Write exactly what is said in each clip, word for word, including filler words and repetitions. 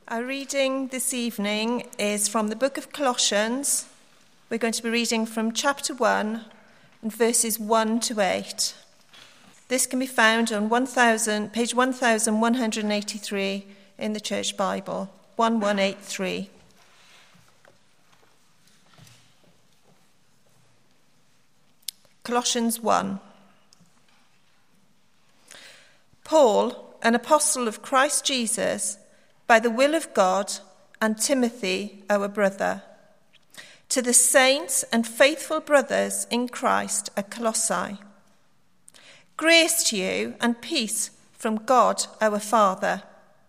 Our reading this evening is from the book of Colossians. We're going to be reading from chapter one and verses one to eight. This can be found on one thousand, page one thousand one hundred eighty-three in the Church Bible, one one eight three. Colossians one. Paul, an apostle of Christ Jesus, by the will of God, and Timothy, our brother, to the saints and faithful brothers in Christ at Colossae. Grace to you and peace from God our Father.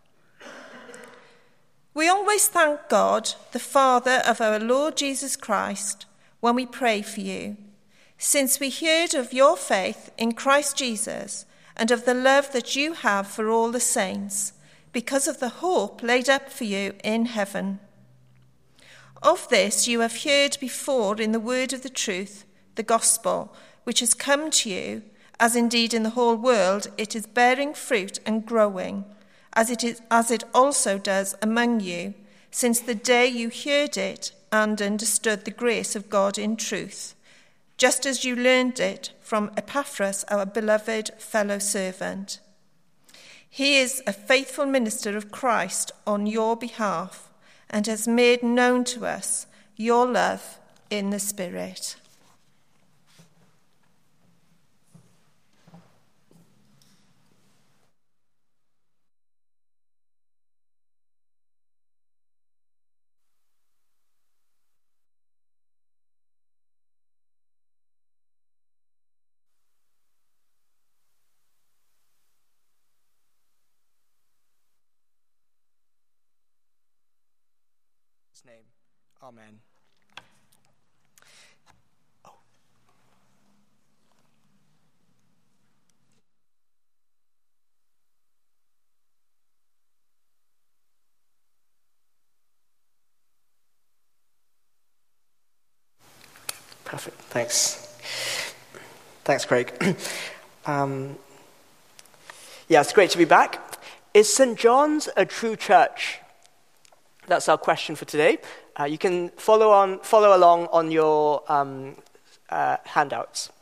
We always thank God, the Father of our Lord Jesus Christ, when we pray for you, since we heard of your faith in Christ Jesus and of the love that you have for all the saints, because of the hope laid up for you in heaven. Of this you have heard before in the word of the truth, the gospel, which has come to you, as indeed in the whole world it is bearing fruit and growing, as it is, as it also does among you, since the day you heard it and understood the grace of God in truth, just as you learned it from Epaphras, our beloved fellow servant. He is a faithful minister of Christ on your behalf and has made known to us your love in the Spirit. Name. Amen. Oh. Perfect. Thanks. Thanks, Craig. um, yeah, it's great to be back. Is Saint John's a true church? That's our question for today. Uh, you can follow on, follow along on your um, uh, handouts.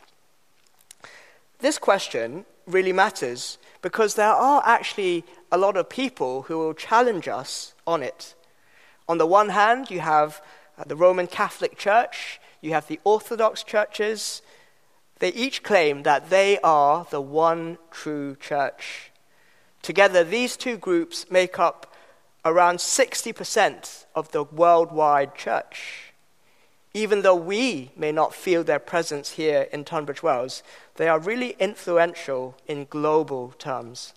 This question really matters because there are actually a lot of people who will challenge us on it. On the one hand, you have uh, the Roman Catholic Church, you have the Orthodox churches. They each claim that they are the one true church. Together, these two groups make up around sixty percent of the worldwide church. Even though we may not feel their presence here in Tunbridge Wells, they are really influential in global terms.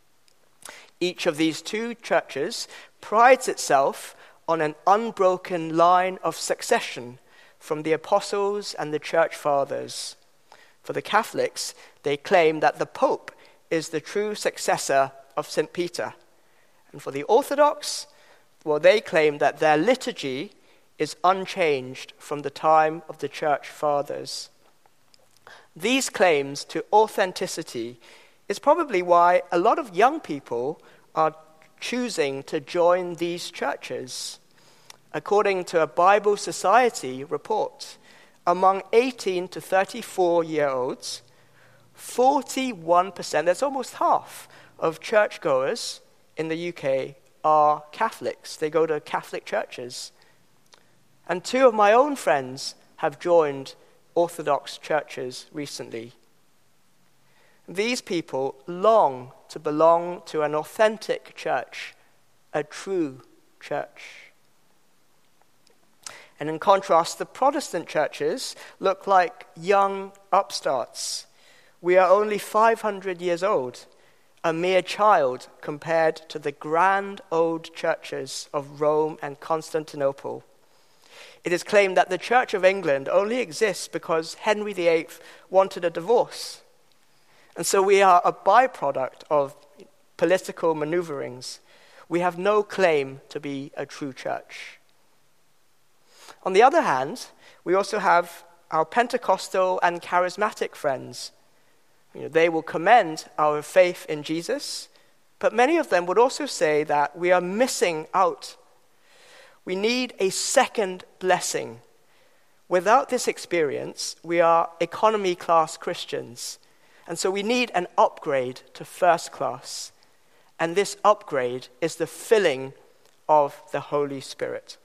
Each of these two churches prides itself on an unbroken line of succession from the apostles and the church fathers. For the Catholics, they claim that the Pope is the true successor of Saint Peter. And for the Orthodox, well, they claim that their liturgy is unchanged from the time of the church fathers. These claims to authenticity is probably why a lot of young people are choosing to join these churches. According to a Bible Society report, among eighteen to thirty-four-year-olds, forty-one percent, that's almost half, of churchgoers in the U K are Catholics. They go to Catholic churches. And two of my own friends have joined Orthodox churches recently. These people long to belong to an authentic church, a true church. And in contrast, the Protestant churches look like young upstarts. We are only five hundred years old, a mere child compared to the grand old churches of Rome and Constantinople. It is claimed that the Church of England only exists because Henry the Eighth wanted a divorce. And so we are a byproduct of political maneuverings. We have no claim to be a true church. On the other hand, we also have our Pentecostal and charismatic friends. You know, they will commend our faith in Jesus, But many of them would also say that we are missing out. We need a second blessing. Without this experience, we are economy class Christians. And so we need an upgrade to first class. And this upgrade is the filling of the Holy Spirit.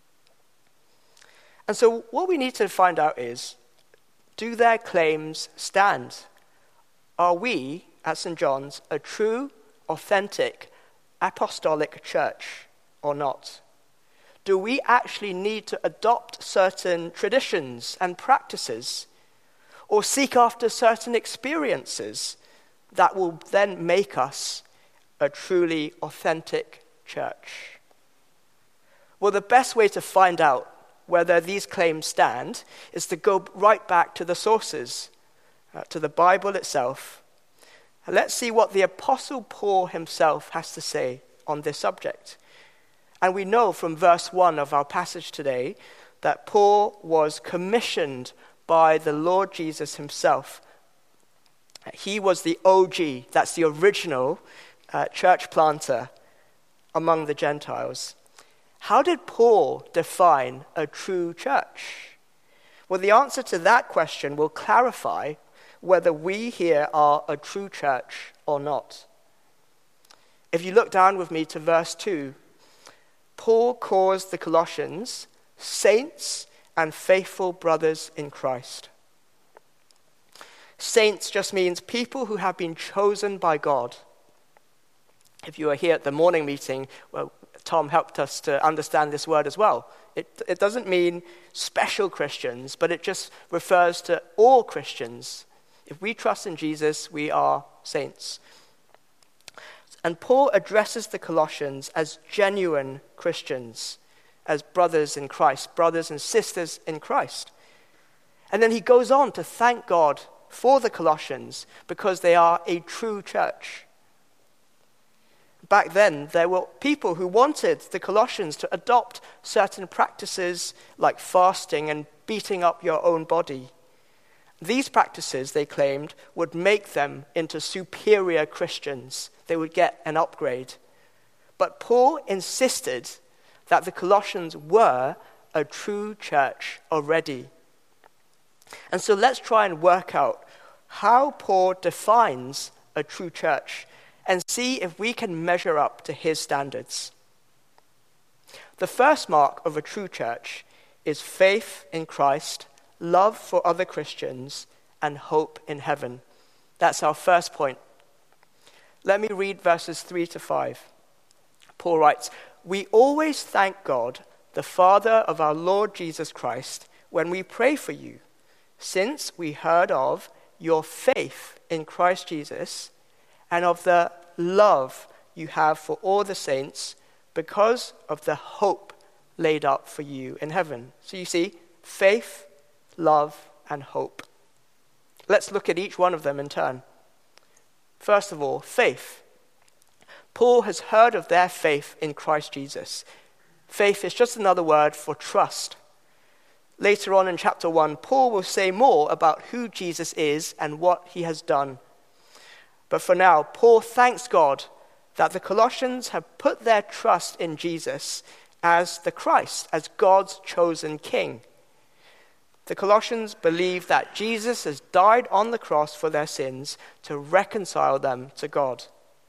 And so what we need to find out is, do their claims stand? Are we, at Saint John's, a true, authentic, apostolic church or not? Do we actually need to adopt certain traditions and practices, or seek after certain experiences that will then make us a truly authentic church? Well, the best way to find out whether these claims stand is to go right back to the sources, uh, to the Bible itself. And let's see what the Apostle Paul himself has to say on this subject. And we know from verse one of our passage today that Paul was commissioned by the Lord Jesus himself. He was the O G, that's the original uh, church planter among the Gentiles. How did Paul define a true church? Well, the answer to that question will clarify whether we here are a true church or not. If you look down with me to verse two, Paul calls the Colossians saints and faithful brothers in Christ. Saints just means people who have been chosen by God. If you were here at the morning meeting, well, Tom helped us to understand this word as well. It, it doesn't mean special Christians, but it just refers to all Christians. If we trust in Jesus, we are saints. And Paul addresses the Colossians as genuine Christians, as brothers in Christ, brothers and sisters in Christ. And then he goes on to thank God for the Colossians because they are a true church. Back then, there were people who wanted the Colossians to adopt certain practices like fasting and beating up your own body. These practices, they claimed, would make them into superior Christians. They would get an upgrade. But Paul insisted that the Colossians were a true church already. And so let's try and work out how Paul defines a true church and see if we can measure up to his standards. The first mark of a true church is faith in Christ, love for other Christians, and hope in heaven. That's our first point. Let me read verses three to five. Paul writes, "We always thank God, the Father of our Lord Jesus Christ, when we pray for you, since we heard of your faith in Christ Jesus and of the love you have for all the saints because of the hope laid up for you in heaven." So you see, faith, love, and hope. Let's look at each one of them in turn. First of all, faith. Paul has heard of their faith in Christ Jesus. Faith is just another word for trust. Later on in chapter one, Paul will say more about who Jesus is and what he has done. But for now, Paul thanks God that the Colossians have put their trust in Jesus as the Christ, as God's chosen king. The Colossians believe that Jesus has died on the cross for their sins to reconcile them to God.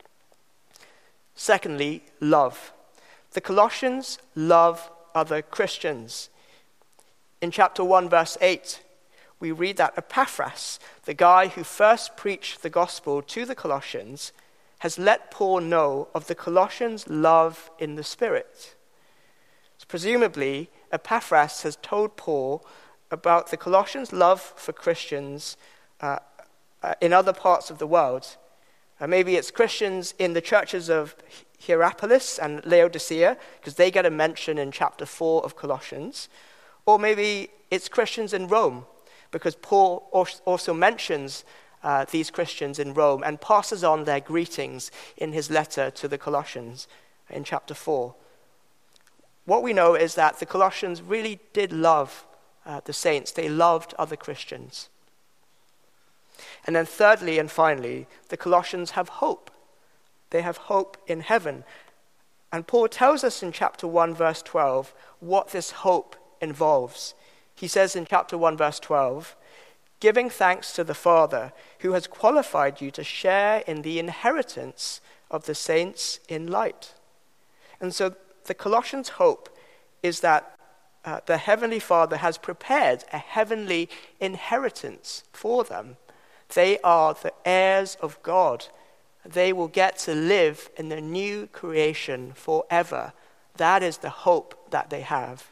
Secondly, love. The Colossians love other Christians. In chapter one, verse eight, we read that Epaphras, the guy who first preached the gospel to the Colossians, has let Paul know of the Colossians' love in the Spirit. So presumably, Epaphras has told Paul about the Colossians' love for Christians uh, uh, in other parts of the world. Uh, maybe it's Christians in the churches of Hierapolis and Laodicea, because they get a mention in chapter four of Colossians. Or maybe it's Christians in Rome, because Paul also mentions uh, these Christians in Rome and passes on their greetings in his letter to the Colossians in chapter four. What we know is that the Colossians really did love uh, the saints. They loved other Christians. And then thirdly and finally, the Colossians have hope. They have hope in heaven. And Paul tells us in chapter one, verse twelve, what this hope involves. He says in chapter one, verse twelve, giving thanks to the Father who has qualified you to share in the inheritance of the saints in light. And so the Colossians' hope is that uh, the Heavenly Father has prepared a heavenly inheritance for them. They are the heirs of God. They will get to live in the new creation forever. That is the hope that they have.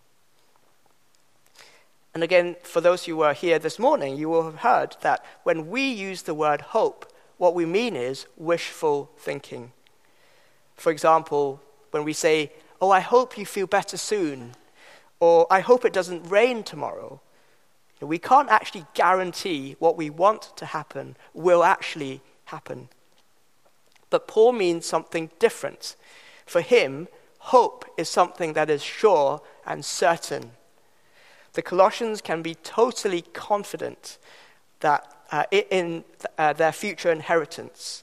And again, for those who were here this morning, you will have heard that when we use the word hope, what we mean is wishful thinking. For example, when we say, oh, I hope you feel better soon, or I hope it doesn't rain tomorrow, we can't actually guarantee what we want to happen will actually happen. But Paul means something different. For him, hope is something that is sure and certain. The Colossians can be totally confident that uh, in uh, their future inheritance.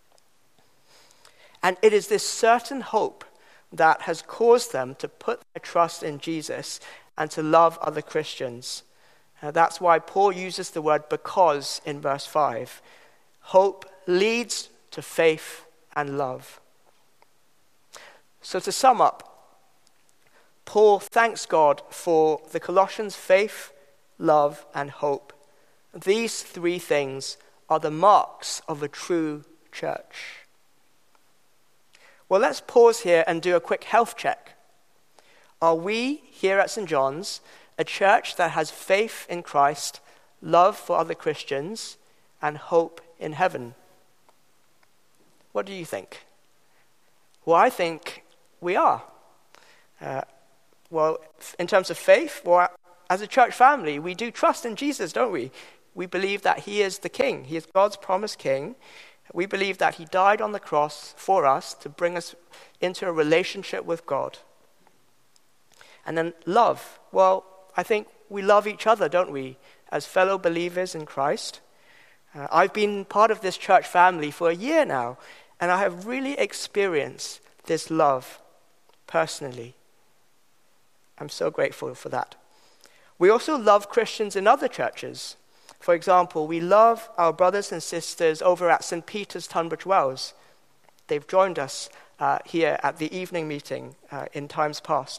And it is this certain hope that has caused them to put their trust in Jesus and to love other Christians. Uh, that's why Paul uses the word because in verse five. Hope leads to faith and love. So to sum up, Paul thanks God for the Colossians' faith, love, and hope. These three things are the marks of a true church. Well, let's pause here and do a quick health check. Are we here at Saint John's a church that has faith in Christ, love for other Christians, and hope in heaven? What do you think? Well, I think we are. Uh, well, in terms of faith, well, as a church family, we do trust in Jesus, don't we? We believe that he is the king. He is God's promised king. We believe that he died on the cross for us to bring us into a relationship with God. And then love. Well, I think we love each other, don't we, as fellow believers in Christ. Uh, I've been part of this church family for a year now, and I have really experienced this love personally. I'm so grateful for that. We also love Christians in other churches. For example, we love our brothers and sisters over at Saint Peter's, Tunbridge Wells. They've joined us uh, here at the evening meeting uh, in times past.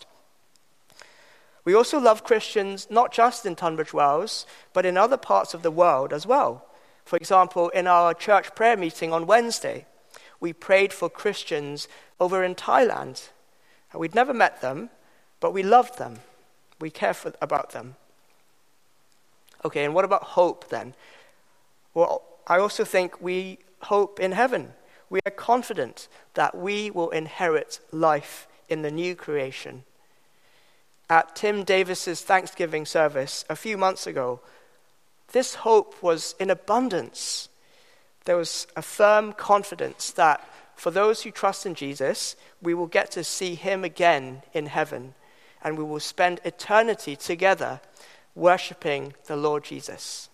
We also love Christians not just in Tunbridge Wells, but in other parts of the world as well. For example, in our church prayer meeting on Wednesday, we prayed for Christians over in Thailand. We'd never met them, but we loved them. We care for, about them. Okay, and what about hope then? Well, I also think we hope in heaven. We are confident that we will inherit life in the new creation. At Tim Davis's Thanksgiving service a few months ago, this hope was in abundance. There was a firm confidence that for those who trust in Jesus, we will get to see him again in heaven, and we will spend eternity together worshipping the Lord Jesus.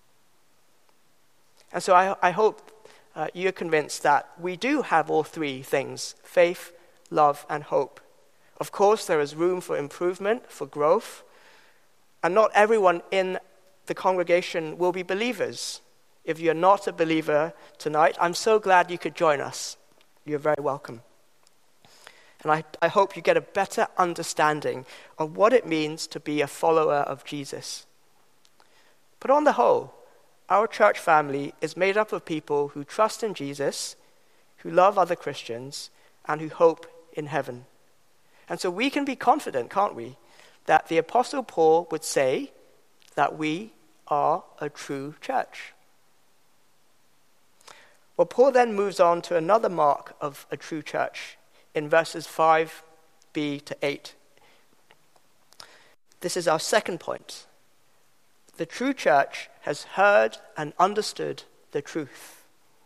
And so I, I hope uh, you're convinced that we do have all three things: faith, love, and hope. Of course, there is room for improvement, for growth, and not everyone in the congregation will be believers. If you're not a believer tonight, I'm so glad you could join us. You're very welcome. And I, I hope you get a better understanding of what it means to be a follower of Jesus. But on the whole, our church family is made up of people who trust in Jesus, who love other Christians, and who hope in heaven. And so we can be confident, can't we, that the Apostle Paul would say that we are a true church. Well, Paul then moves on to another mark of a true church in verses five b to eight. This is our second point. The true church has heard and understood the truth.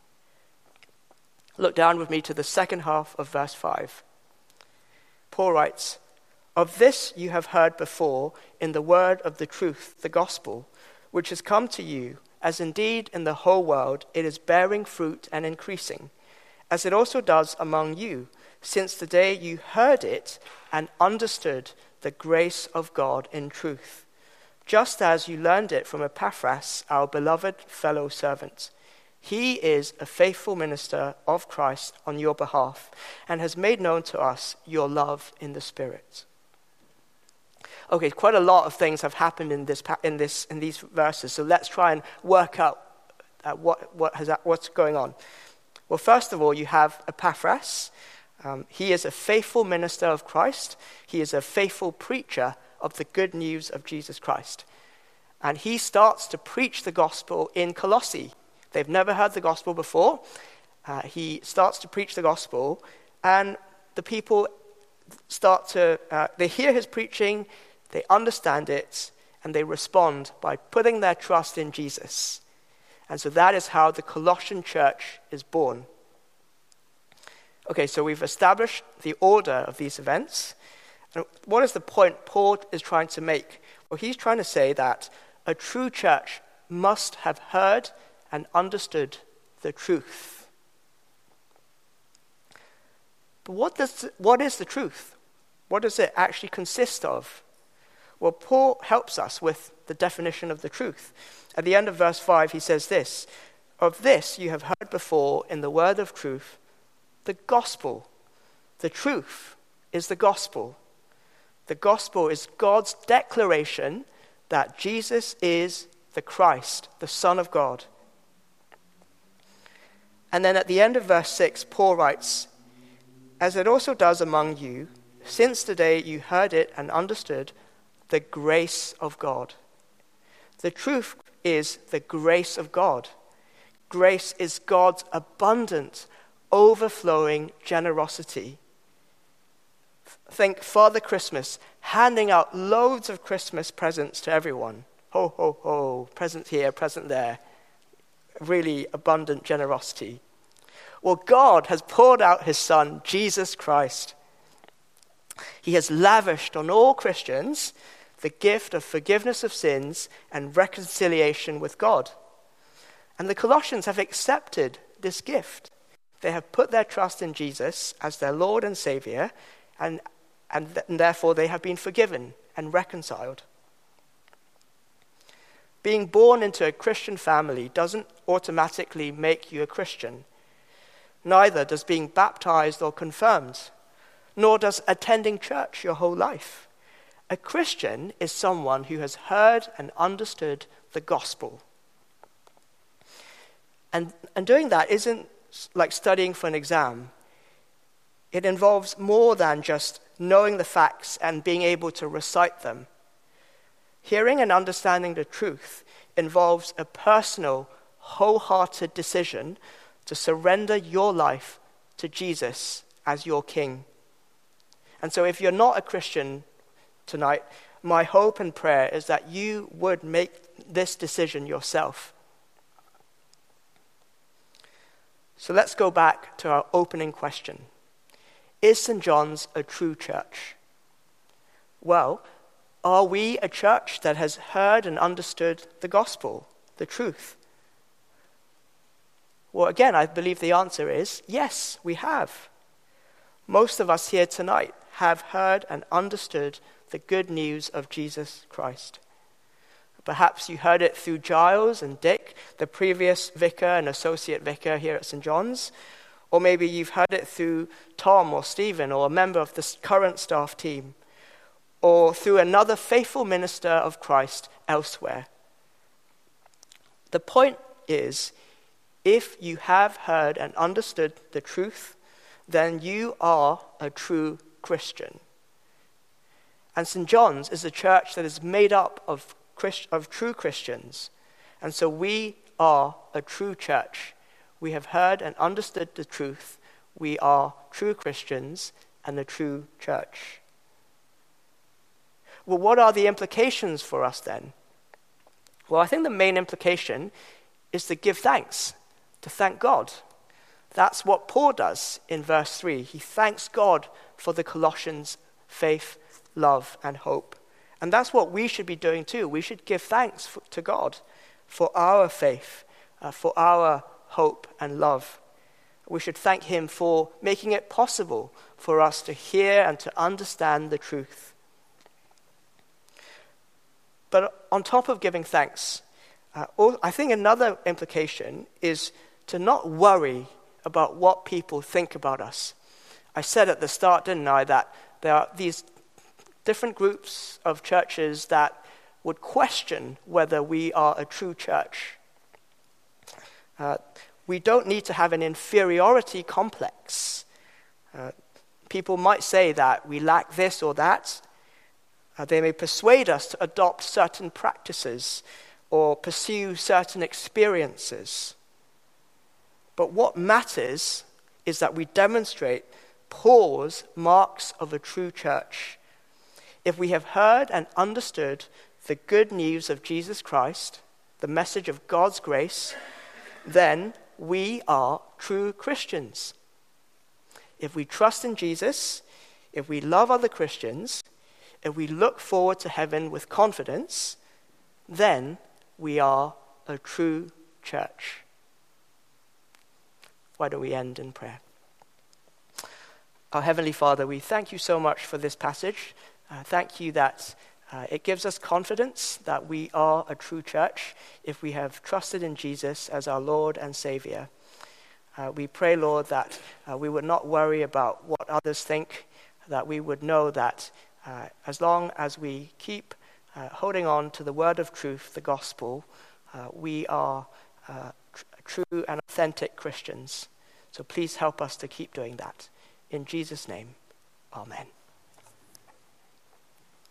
Look down with me to the second half of verse five. Paul writes, "Of this you have heard before in the word of the truth, the gospel, which has come to you, as indeed in the whole world it is bearing fruit and increasing, as it also does among you, since the day you heard it and understood the grace of God in truth, just as you learned it from Epaphras, our beloved fellow servant. He is a faithful minister of Christ on your behalf and has made known to us your love in the Spirit. Okay, quite a lot of things have happened in this in this in these verses. So let's try and work out uh, what what has what's going on. Well, first of all, you have Epaphras. Um, he is a faithful minister of Christ. He is a faithful preacher of the good news of Jesus Christ, and he starts to preach the gospel in Colossae. They've never heard the gospel before. Uh, he starts to preach the gospel, and the people start to, uh, they hear his preaching, they understand it, and they respond by putting their trust in Jesus. And so that is how the Colossian church is born. Okay, so we've established the order of these events. And what is the point Paul is trying to make? Well, he's trying to say that a true church must have heard and understood the truth. But what does what is the truth? What does it actually consist of? Well, Paul helps us with the definition of the truth. At the end of verse five, he says this: "Of this you have heard before in the word of truth, the gospel." The truth is the gospel. The gospel is God's declaration that Jesus is the Christ, the Son of God. And then at the end of verse six, Paul writes, "As it also does among you, since the day you heard it and understood the grace of God." The truth is the grace of God. Grace is God's abundant, overflowing generosity. Think Father Christmas handing out loads of Christmas presents to everyone. Ho, ho, ho, present here, present there. Really abundant generosity. Well, God has poured out his Son, Jesus Christ. He has lavished on all Christians the gift of forgiveness of sins and reconciliation with God. And the Colossians have accepted this gift. They have put their trust in Jesus as their Lord and Savior, and, and, th- and therefore they have been forgiven and reconciled. Being born into a Christian family doesn't automatically make you a Christian. Neither does being baptized or confirmed, nor does attending church your whole life. A Christian is someone who has heard and understood the gospel. And, and doing that isn't like studying for an exam. It involves more than just knowing the facts and being able to recite them. Hearing and understanding the truth involves a personal, wholehearted decision to surrender your life to Jesus as your King. And so if you're not a Christian tonight, my hope and prayer is that you would make this decision yourself. So let's go back to our opening question. Is Saint John's a true church? Well, are we a church that has heard and understood the gospel, the truth? Well, again, I believe the answer is yes, we have. Most of us here tonight have heard and understood the good news of Jesus Christ. Perhaps you heard it through Giles and Dick, the previous vicar and associate vicar here at Saint John's. Or maybe you've heard it through Tom or Stephen or a member of the current staff team. Or through another faithful minister of Christ elsewhere. The point is, if you have heard and understood the truth, then you are a true Christian. And Saint John's is a church that is made up of Christ, of true Christians. And so we are a true church. We have heard and understood the truth. We are true Christians and a true church. Well, what are the implications for us then? Well, I think the main implication is to give thanks, to thank God. That's what Paul does in verse three. He thanks God for the Colossians' faith, love, and hope. And that's what we should be doing too. We should give thanks for, to God for our faith, uh, for our hope and love. We should thank him for making it possible for us to hear and to understand the truth. But on top of giving thanks, uh, I think another implication is to not worry about what people think about us. I said at the start, didn't I, that there are these different groups of churches that would question whether we are a true church. Uh, we don't need to have an inferiority complex. Uh, people might say that we lack this or that. Uh, they may persuade us to adopt certain practices or pursue certain experiences. But what matters is that we demonstrate Paul's marks of a true church. If we have heard and understood the good news of Jesus Christ, the message of God's grace, then we are true Christians. If we trust in Jesus, if we love other Christians, if we look forward to heaven with confidence, then we are a true church. Why don't we end in prayer? Our Heavenly Father, we thank you so much for this passage. Uh, thank you that uh, it gives us confidence that we are a true church if we have trusted in Jesus as our Lord and Savior. Uh, we pray, Lord, that uh, we would not worry about what others think, that we would know that uh, as long as we keep uh, holding on to the word of truth, the gospel, uh, we are uh, tr- true and authentic Christians. So please help us to keep doing that. In Jesus' name, amen.